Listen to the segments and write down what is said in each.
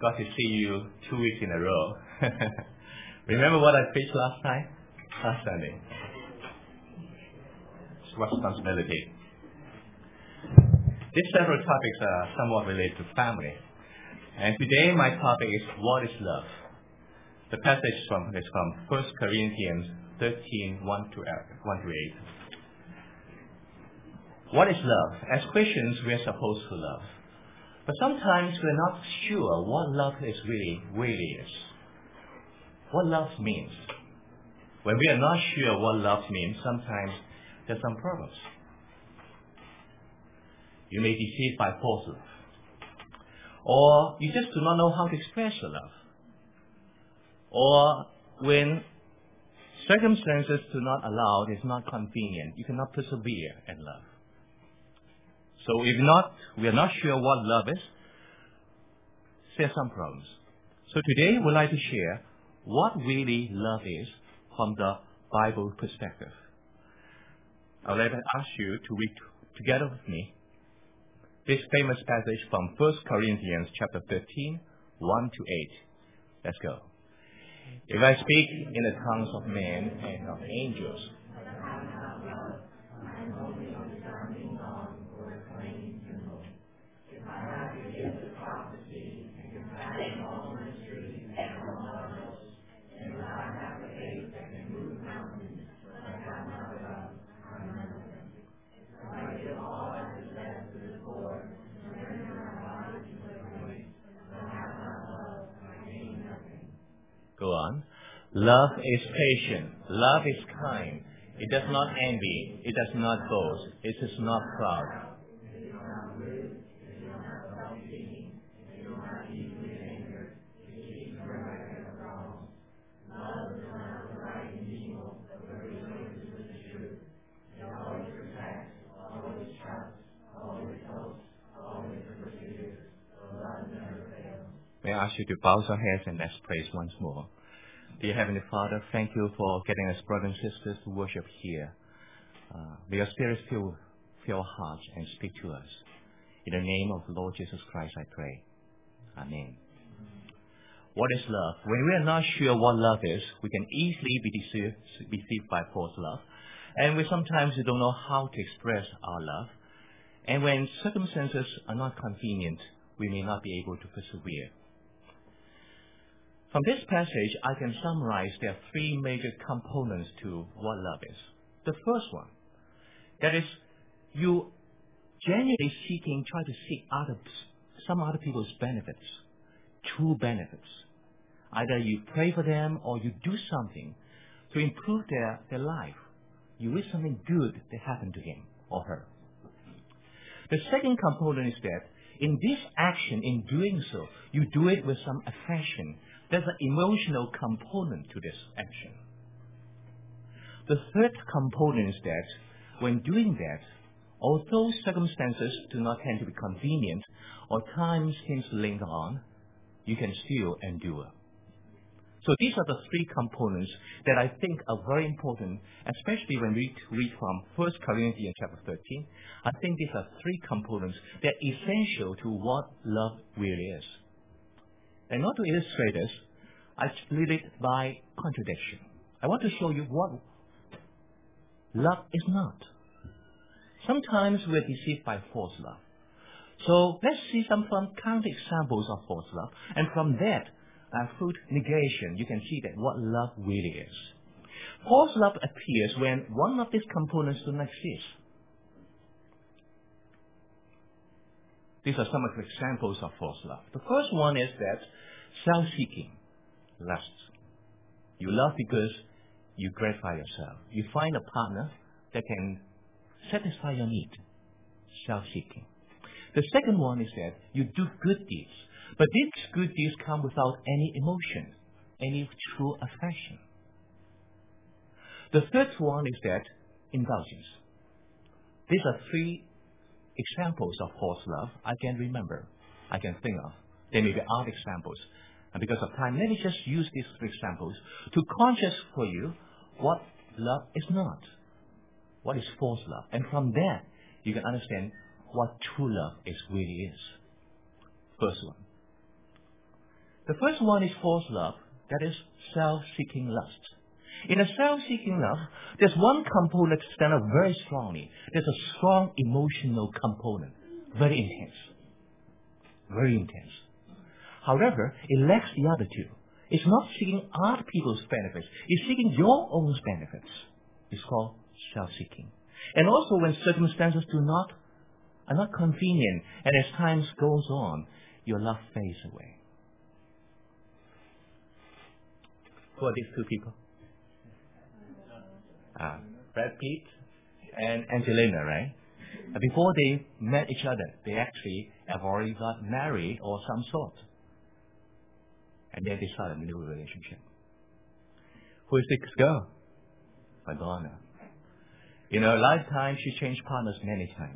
Glad to see you 2 weeks in a row. Remember what I preached last Sunday? It's responsibility. These several topics are somewhat related to family. And today my topic is what is love? The passage is from 1 Corinthians 13, 1 to 8. What is love? As Christians, we are supposed to love. But sometimes we're not sure what love really is. What love means. When we are not sure what love means, sometimes there's some problems. You may be deceived by false love. Or you just do not know how to express your love. Or when circumstances do not allow, it's not convenient, you cannot persevere in love. So if we are not sure what love is, there's some problems. So today we'd like to share what really love is from the Bible perspective. I'd like to ask you to read together with me this famous passage from 1 Corinthians chapter 13, 1 to 8. Let's go. If I speak in the tongues of men and of angels, go on. Love is patient. Love is kind. It does not envy. It does not boast. It is not proud. May I ask you to bow your heads and let's praise once more. Dear Heavenly Father, thank you for getting us brothers and sisters to worship here. May your Spirit fill our hearts and speak to us. In the name of the Lord Jesus Christ, I pray. Amen. What is love? When we are not sure what love is, we can easily be deceived by false love. And sometimes we don't know how to express our love. And when circumstances are not convenient, we may not be able to persevere. From this passage, I can summarize there are three major components to what love is. The first one, that is, you genuinely try to seek some other people's benefits, true benefits. Either you pray for them or you do something to improve their life. You wish something good to happen to him or her. The second component is that in this action, in doing so, you do it with some affection. There's an emotional component to this action. The third component is that when doing that, although circumstances do not tend to be convenient or time seems to linger on, you can still endure. So these are the three components that I think are very important, especially when we read from 1 Corinthians chapter 13. I think these are three components that are essential to what love really is. And not to illustrate this, I split it by contradiction. I want to show you what love is not. Sometimes we're deceived by false love. So let's see some counter examples of false love. And from that, through negation, you can see that what love really is. False love appears when one of these components does not exist. These are some of the examples of false love. The first one is that self-seeking, lust. You love because you gratify yourself. You find a partner that can satisfy your need. Self-seeking. The second one is that you do good deeds. But these good deeds come without any emotion, any true affection. The third one is that indulgence. These are three examples of false love I can remember, I can think of. There may be other examples. And because of time, let me just use these three examples to conscious for you what love is not, what is false love. And from there, you can understand what true love really is. First one. The first one is false love, that is self-seeking lust. In a self-seeking love, there's one component that stands out very strongly. There's a strong emotional component, very intense. Very intense. However, it lacks the other two. It's not seeking other people's benefits. It's seeking your own benefits. It's called self-seeking. And also when circumstances are not convenient, and as time goes on, your love fades away. Who are these two people? Brad Pitt and Angelina, right? Before they met each other, they actually have already got married or some sort. And then they started a new relationship. Who is this girl? Madonna. In her lifetime, she changed partners many times.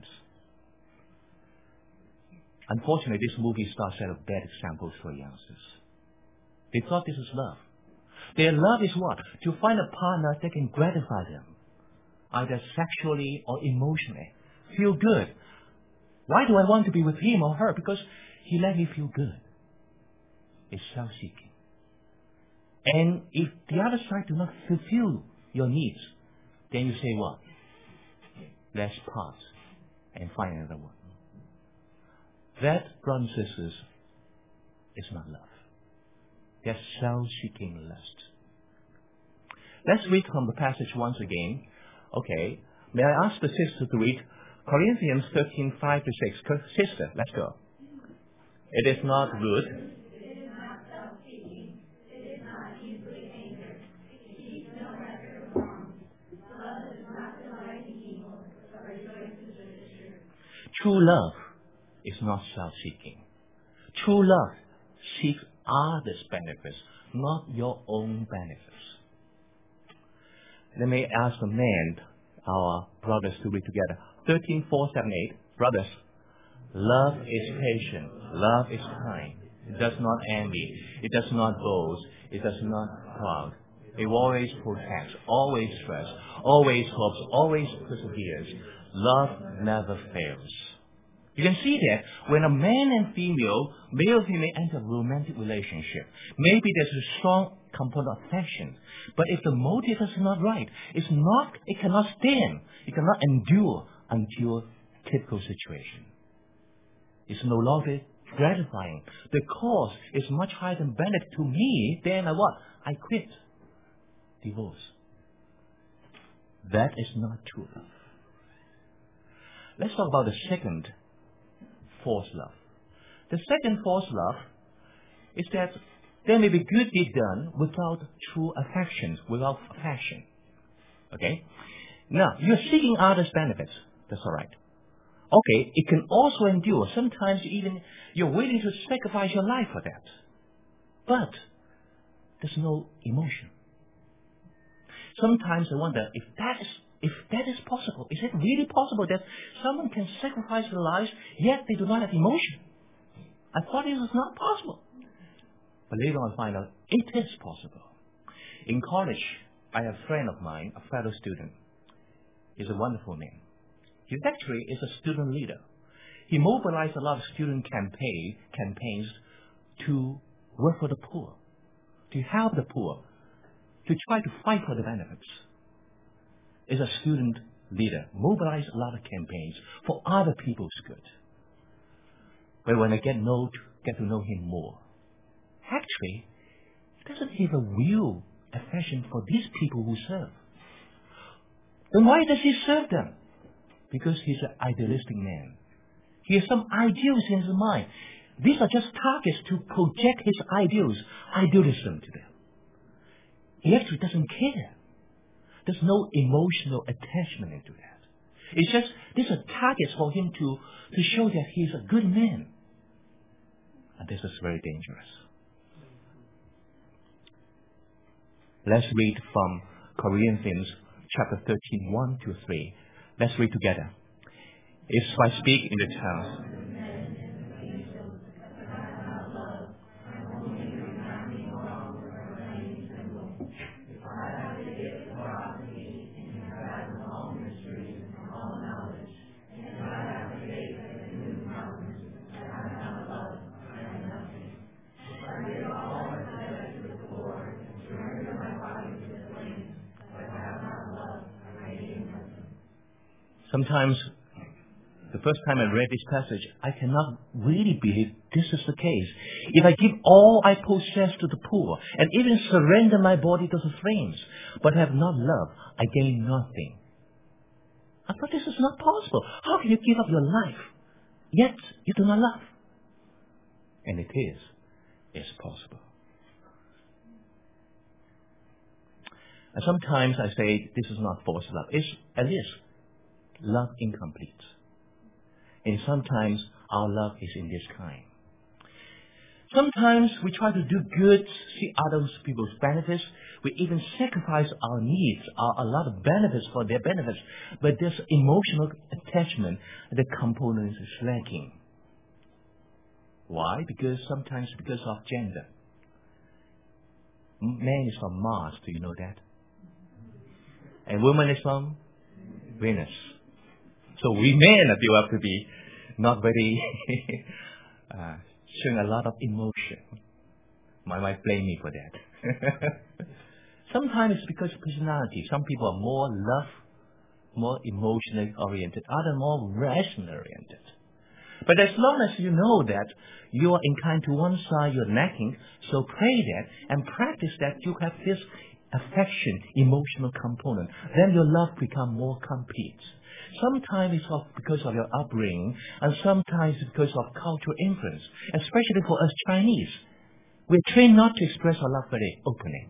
Unfortunately, this movie star set a bad example for youngsters. They thought this is love. Their love is what? To find a partner that can gratify them, either sexually or emotionally. Feel good. Why do I want to be with him or her? Because he let me feel good. It's self-seeking. And if the other side do not fulfill your needs, then you say what? Let's part and find another one. That, brothers and sisters, is not love. That's self-seeking lust. Let's read from the passage once again. Okay. May I ask the sister to read Corinthians 13, 5 to 6. Sister, let's go. It is not good. It is not self-seeking. It is not easily angered. It keeps no record of wrongs. Love is not delighting evil, but rejoices with the truth. True love is not self-seeking. True love seeks others' benefits, not your own benefits. Let me ask the men, our brothers, to read together. 13, 4, 7, 8. Brothers, love is patient. Love is kind. It does not envy. It does not boast. It does not proud. It always protects, always trusts, always hopes, always perseveres. Love never fails. You can see that when a man and female, male and female, enter a romantic relationship, maybe there's a strong component of affection. But if the motive is not right, it cannot stand, it cannot endure until typical situation. It's no longer gratifying. The cost is much higher than benefit to me, then I quit. Divorce. That is not true love. Let's talk about the second false love. The second false love is that there may be good deed done without true affection, without passion. Okay? Now, you're seeking others' benefits. That's all right. Okay, it can also endure. Sometimes even you're willing to sacrifice your life for that. But there's no emotion. Sometimes I wonder if that is possible. Is it really possible that someone can sacrifice their lives yet they do not have emotion? I thought it was not possible. But later on I find out it is possible. In college, I have a friend of mine, a fellow student. He's a wonderful man. He actually is a student leader. He mobilized a lot of student campaigns to work for the poor, to help the poor, to try to fight for the benefits. Is a student leader, mobilized a lot of campaigns for other people's good. But when I get to know him more, actually, he doesn't have a real affection for these people who serve. Then why does he serve them? Because he's an idealistic man. He has some ideals in his mind. These are just targets to project his idealism to them. He actually doesn't care. There's no emotional attachment into that. It's just, these are targets for him to show that he's a good man. And this is very dangerous. Let's read from Corinthians chapter 13, 1 to 3. Let's read together. If I speak in the tongues, Sometimes, the first time I read this passage, I cannot really believe this is the case. If I give all I possess to the poor, and even surrender my body to the flames, but have not love, I gain nothing. I thought this is not possible. How can you give up your life, yet you do not love? And it is. It's possible. And sometimes I say this is not false love. It's at least love incomplete. And sometimes our love is in this kind. Sometimes we try to do good, see other people's benefits. We even sacrifice our needs, a lot of benefits for their benefits. But this emotional attachment, the component is lacking. Why? Because of gender. Man is from Mars, do you know that? And woman is from Venus. So we men appear up to be not very showing a lot of emotion. My wife blame me for that. Sometimes it's because of personality. Some people are more love, more emotionally oriented, others more rational oriented. But as long as you know that you are inclined to one side, you're lacking, so pray that and practice that you have this affection, emotional component, then your love becomes more complete. Sometimes it's because of your upbringing, and sometimes it's because of cultural influence, especially for us Chinese. We're trained not to express our love very openly.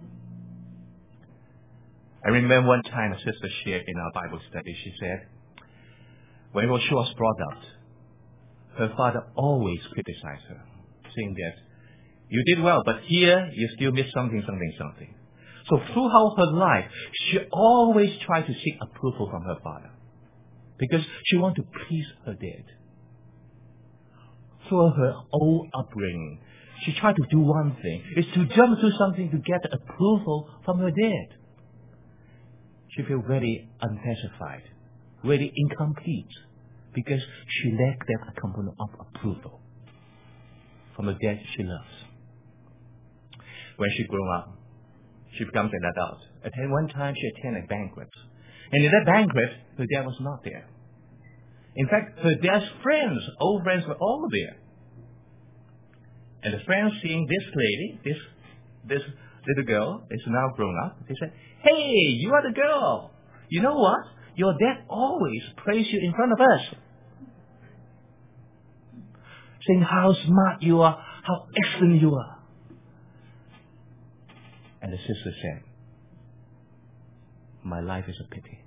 I remember one time a sister shared in our Bible study, she said, when she was brought up, her father always criticized her, saying that, you did well, but here you still miss something. So throughout her life, she always tried to seek approval from her father, because she wanted to please her dad. Through her old upbringing, she tried to do one thing, is to jump through something to get approval from her dad. She felt very unsatisfied, very incomplete, because she lacked that component of approval from the dad she loves. When she grew up, she becomes an adult. At one time, she attended a banquet. And in that banquet, her dad was not there. In fact, her dad's friends, old friends, were all there. And the friends seeing this lady, this little girl, is now grown up, they said, hey, you are the girl. You know what? Your dad always praised you in front of us, saying how smart you are, how excellent you are. And the sister said, my life is a pity.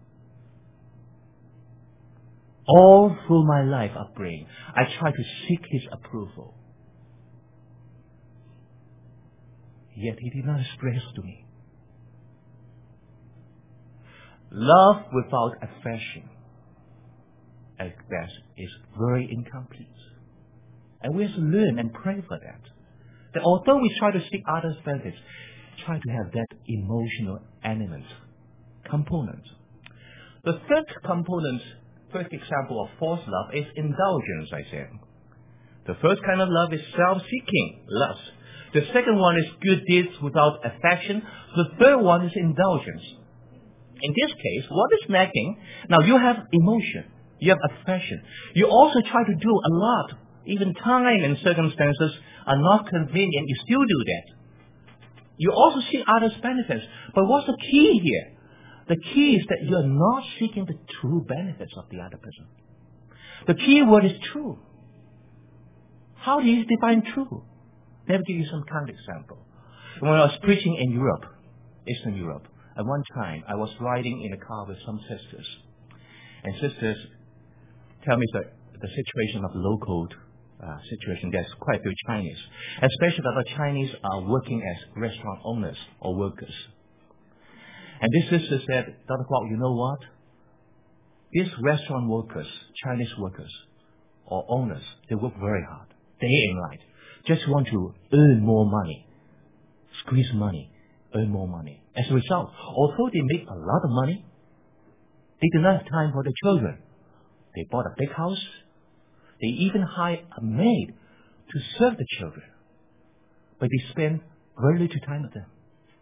All through my life upbringing, I tried to seek his approval. Yet he did not express to me. Love without affection, at best, is very incomplete. And we have to learn and pray for that. That although we try to seek others' benefits, try to have that emotional element, component. The first example of false love is indulgence, I said. The first kind of love is self-seeking, lust. The second one is good deeds without affection. The third one is indulgence. In this case, what is lacking? Now you have emotion, you have affection. You also try to do a lot, even time and circumstances are not convenient, you still do that. You also see others' benefits. But what's the key here? The key is that you're not seeking the true benefits of the other person. The key word is true. How do you define true? Let me give you some kind of example. When I was preaching in Europe, Eastern Europe, at one time I was riding in a car with some sisters. And sisters tell me the situation of local situation. There's quite a few Chinese, especially that the Chinese are working as restaurant owners or workers. And this sister said, Dr. Kwok, you know what? These restaurant workers, Chinese workers or owners, they work very hard, day and night, just want to earn more money, squeeze money, earn more money. As a result, although they make a lot of money, they do not have time for their children. They bought a big house. They even hired a maid to serve the children. But they spend very little time with them.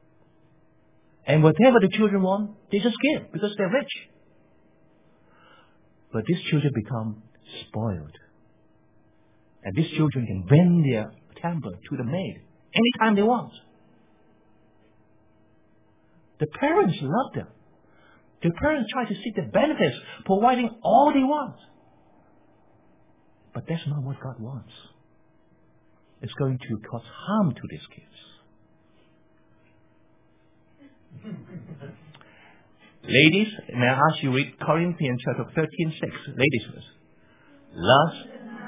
And whatever the children want, they just give because they're rich. But these children become spoiled. And these children can vent their temper to the maid anytime they want. The parents love them. The parents try to seek the benefits, providing all they want. But that's not what God wants. It's going to cause harm to these kids. Ladies, may I ask you read Corinthians chapter 13:6. Ladies first. Love.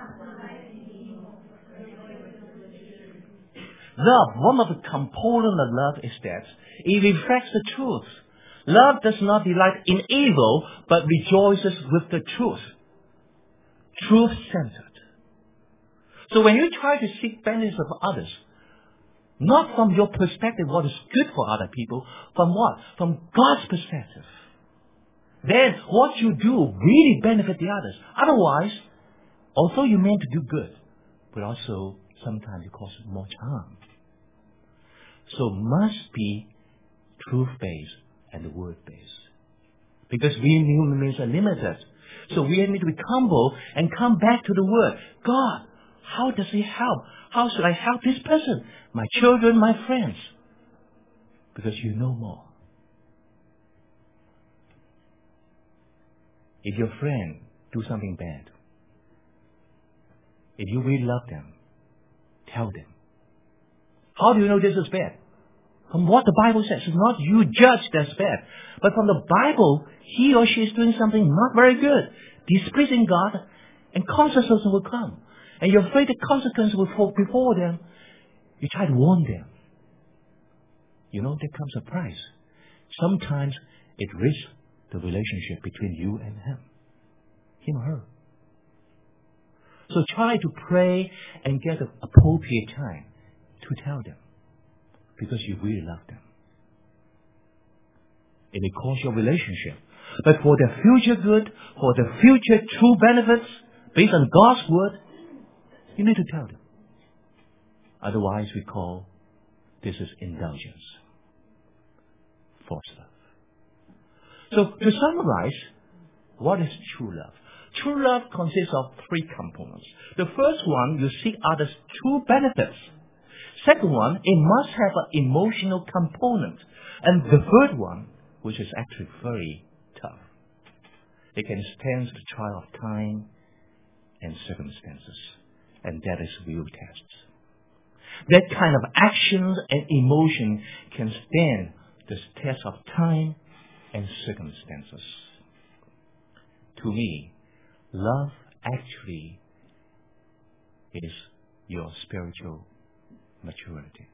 Love, one of the components of love is that it reflects the truth. Love does not delight in evil, but rejoices with the truth. Truth-centered. So when you try to seek benefits of others, not from your perspective, what is good for other people, from what? From God's perspective. Then what you do really benefit the others. Otherwise, although you meant to do good, but also sometimes it causes more harm. So must be truth-based and word-based. Because we human beings are limited. So we need to be humble and come back to the word. God, how does He help? How should I help this person? My children, my friends. Because you know more. If your friend do something bad, if you really love them, tell them. How do you know this is bad? From what the Bible says. It's not you judge that's bad. But from the Bible, he or she is doing something not very good, displeasing God, and consequences will come. And you're afraid the consequences will fall before them. You try to warn them. You know, there comes a price. Sometimes it risks the relationship between you and him or her. So try to pray and get an appropriate time to tell them, because you really love them. It may cost your relationship, but for their future good, for the future true benefits, based on God's word, you need to tell them. Otherwise, we call this is indulgence, false love. So to summarize, what is true love? True love consists of three components. The first one, you seek others' true benefits. Second one, it must have an emotional component. And the third one, which is actually very tough, it can stand the trial of time and circumstances. And that is real tests. That kind of actions and emotion can stand the test of time and circumstances. To me, love actually is your spiritual maturity.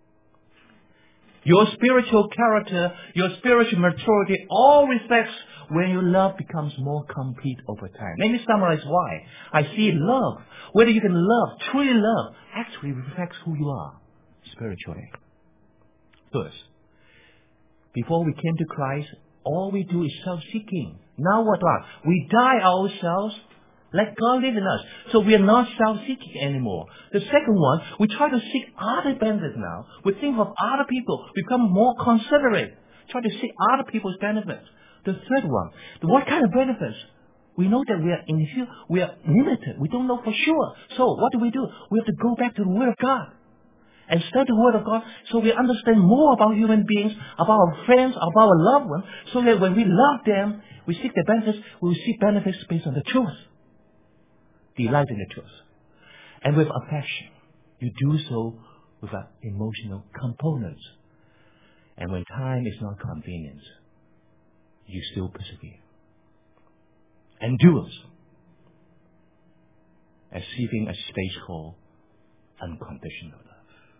Your spiritual character, your spiritual maturity all reflects when your love becomes more complete over time. Let me summarize why. I see love, whether you can love, truly love, actually reflects who you are spiritually. First, before we came to Christ, all we do is self-seeking. Now what? We die ourselves, let God live in us. So we are not self-seeking anymore. The second one, we try to seek other benefits now. We think of other people. We become more considerate. Try to seek other people's benefits. The third one, what kind of benefits? We know that we are limited. We don't know for sure. So what do? We have to go back to the Word of God and study the Word of God so we understand more about human beings, about our friends, about our loved ones, so that when we love them, we seek their benefits, we will seek benefits based on the truth. Delight in the truth. And with affection, you do so with an emotional component. And when time is not convenient, you still persevere. Endurance. Achieving a stage called unconditional love.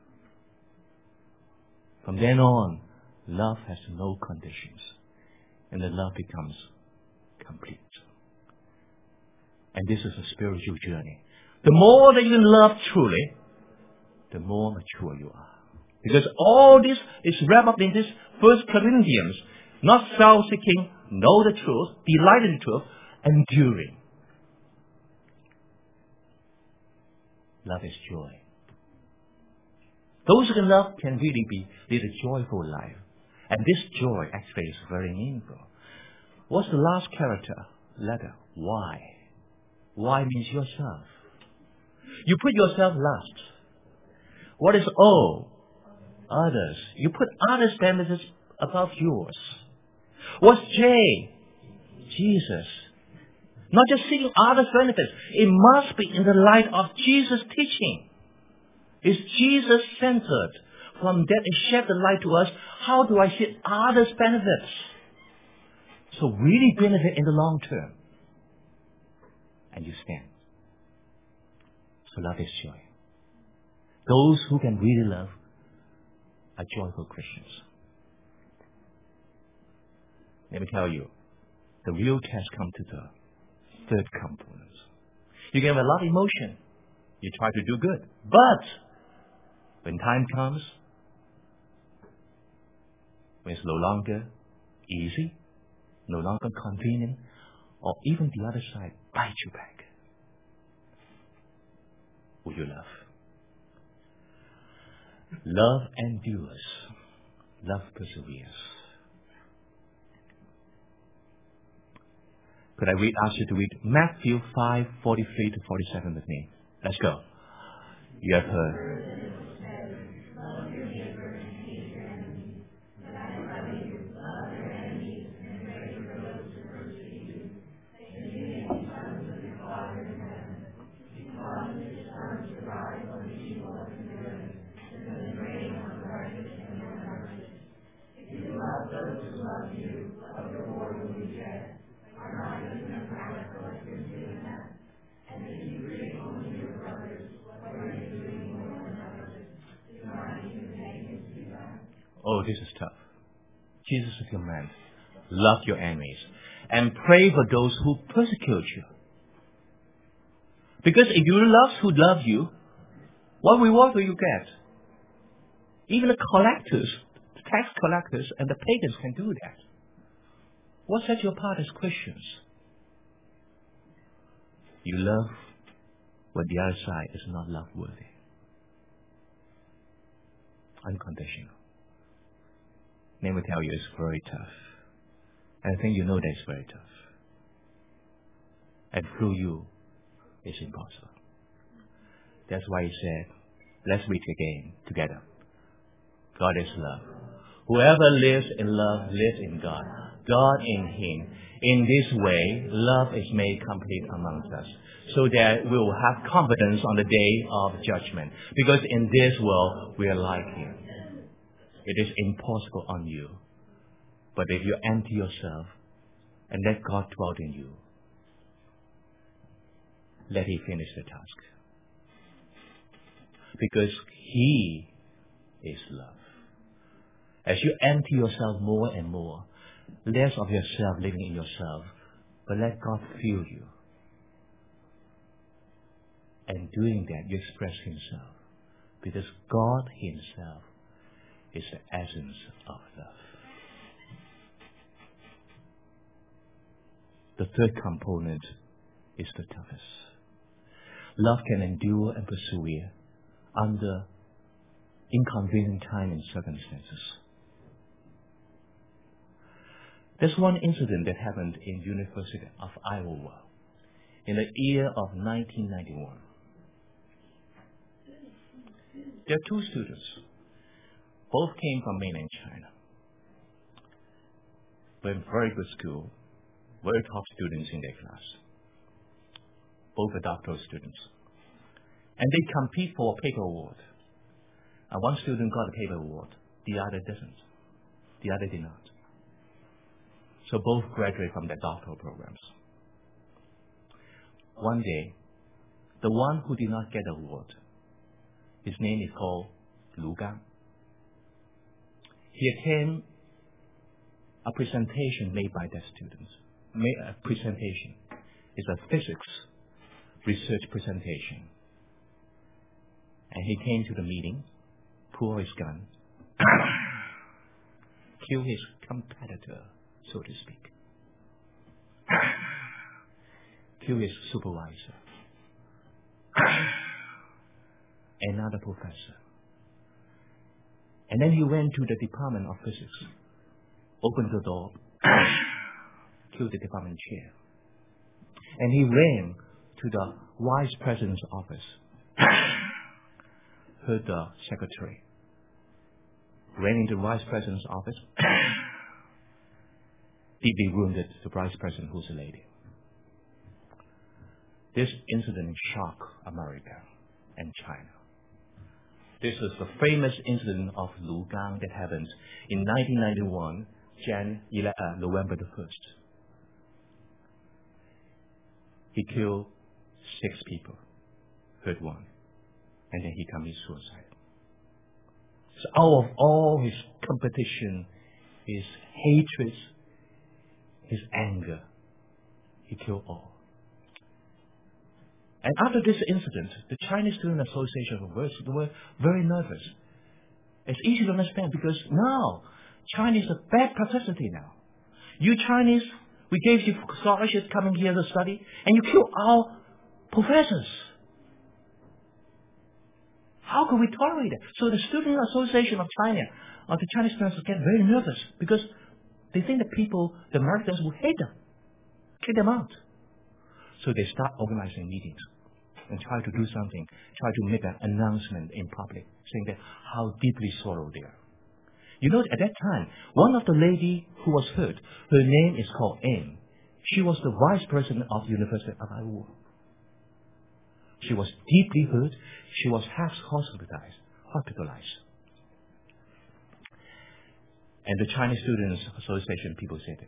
From then on, love has no conditions, and the love becomes complete. And this is a spiritual journey. The more that you can love truly, the more mature you are. Because all this is wrapped up in this 1 Corinthians. Not self-seeking, know the truth, delight in the truth, enduring. Love is joy. Those who can love can really lead a joyful life. And this joy actually is very meaningful. What's the last character? letter. Why? Why means yourself. You put yourself last. What is O? Others. You put others' benefits above yours. What's J? Jesus. Not just seeking others' benefits. It must be in the light of Jesus' teaching. Is Jesus centered? From that it shed the light to us. How do I see others' benefits? So really benefit in the long term. And you stand. So love is joy. Those who can really love are joyful Christians. Let me tell you, the real test comes to the third component. You can have a lot of emotion. You try to do good. But when time comes, when it's no longer easy, no longer convenient, or even the other side bites you back, will you love? Love endures. Love perseveres. Could I ask you to read Matthew 5:43 to 47 with me? Let's go. You have heard. Oh, this is tough. Jesus is your man. Love your enemies. And pray for those who persecute you. Because if you love who love you, what reward will you get? Even the collectors, the tax collectors and the pagans can do that. What sets you apart as Christians? You love what the other side is not love worthy. Unconditional. Let me tell you, it's very tough. And I think you know that it's very tough. And through you, it's impossible. That's why he said, let's read again together. God is love. Whoever lives in love lives in God. God in him. In this way, love is made complete amongst us, so that we will have confidence on the day of judgment. Because in this world, we are like him. It is impossible on you. But if you empty yourself and let God dwell in you, let him finish the task. Because he is love. As you empty yourself more and more, less of yourself living in yourself, but let God fill you. And doing that, you express himself. Because God himself is the essence of love. The third component is the toughest. Love can endure and persevere under inconvenient time and circumstances. There's one incident that happened in University of Iowa in the year of 1991. There are two students. Both came from mainland China. Went very good school, very top students in their class. Both are doctoral students. And they compete for a paper award. And one student got a paper award, the other didn't. The other did not. So both graduated from their doctoral programs. One day, the one who did not get the award, his name is called Lu Gang. He attended a presentation made by that student. A presentation. It's a physics research presentation. And he came to the meeting, pulled his gun, killed his competitor, so to speak. Killed his supervisor. Another professor. And then he went to the Department of Physics, opened the door, killed the department chair. And he ran to the vice president's office. Heard the secretary. Ran into the vice president's office. Deeply wounded the vice president, who's a lady. This incident shocked America and China. This is the famous incident of Lugang that happened in 1991, November the 1st. He killed 6 people, hurt 1, and then he committed suicide. So out of all his competition, his hatred, his anger, he killed all. And after this incident, the Chinese Student Association were very nervous. It's easy to understand because now China is a bad publicity now. You Chinese, we gave you scholarships coming here to study, and you kill our professors. How can we tolerate it? So the Student Association of China, or the Chinese students, get very nervous because they think the Americans will hate them, kick them out. So they start organizing meetings and try to do something, try to make an announcement in public, saying that how deeply sorrow they are. You know, at that time, one of the lady who was hurt, her name is called Anne. She was the vice president of University of Iowa. She was deeply hurt. She was half hospitalized. And the Chinese Students Association people said,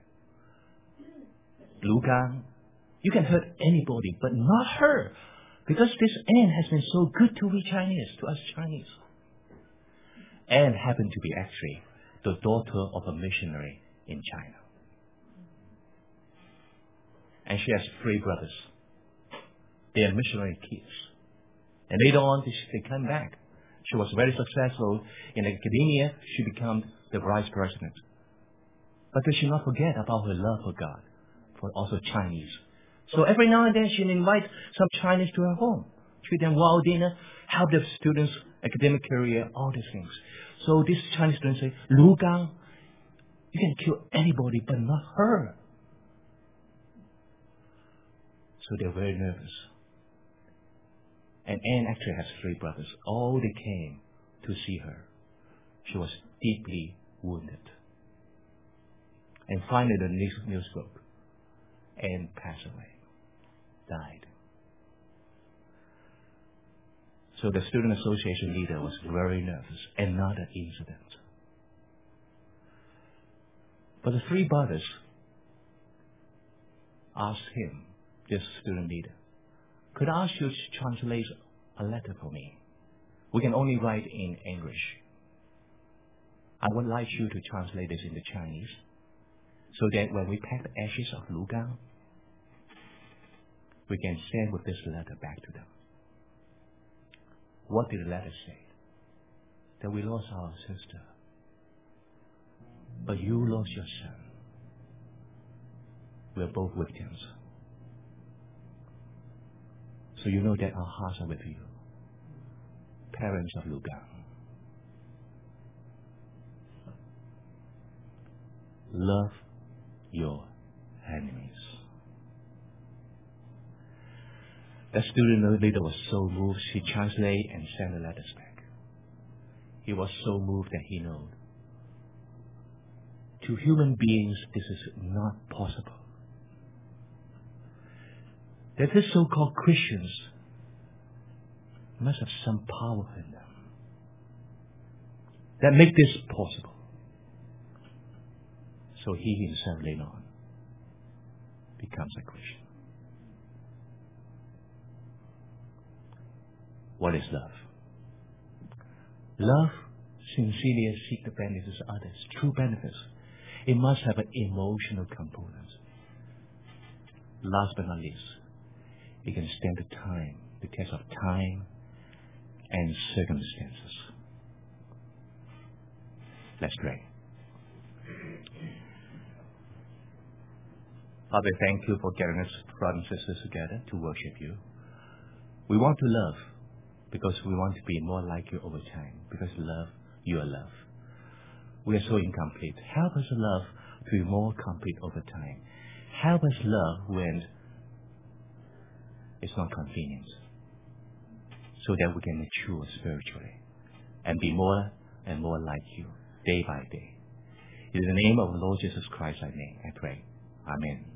Lugang, you can hurt anybody, but not her, because this Anne has been so good to us Chinese. Anne happened to be actually the daughter of a missionary in China. And she has 3 brothers. They are missionary kids. And later on, they come back. She was very successful in academia. She became the vice president. But they should not forget about her love for God, for also Chinese. So every now and then she invites some Chinese to her home, treat them well dinner, help the students' academic career, all these things. So these Chinese students say, Lugang, you can kill anybody, but not her. So they're very nervous. And Anne actually has 3 brothers. All they came to see her. She was deeply wounded. And finally the news broke. Anne passed away. Died. So the Student Association leader was very nervous. Another incident. But the 3 brothers asked him, this student leader, could I ask you to translate a letter for me? We can only write in English. I would like you to translate this into Chinese, so that when we pack the ashes of Lugang, we can send with this letter back to them. What did the letter say? That we lost our sister, but you lost your son. We're both victims. So you know that our hearts are with you, parents of Lugang. Love your enemies. The student leader was so moved, she translated and sent the letters back. He was so moved that he knew, to human beings, this is not possible. That these so-called Christians must have some power in them that make this possible. So he himself later on becomes a Christian. What is love? Love sincerely seeks the benefits of others, true benefits. It must have an emotional component. Last but not least, it can stand the test of time and circumstances. Let's pray. Father, thank you for getting us, brothers and sisters, together to worship you. We want to love because we want to be more like you over time. Because love, you are love. We are so incomplete. Help us love to be more complete over time. Help us love when It's not convenience. So that we can mature spiritually and be more and more like you day by day. In the name of the Lord Jesus Christ, I pray. Amen.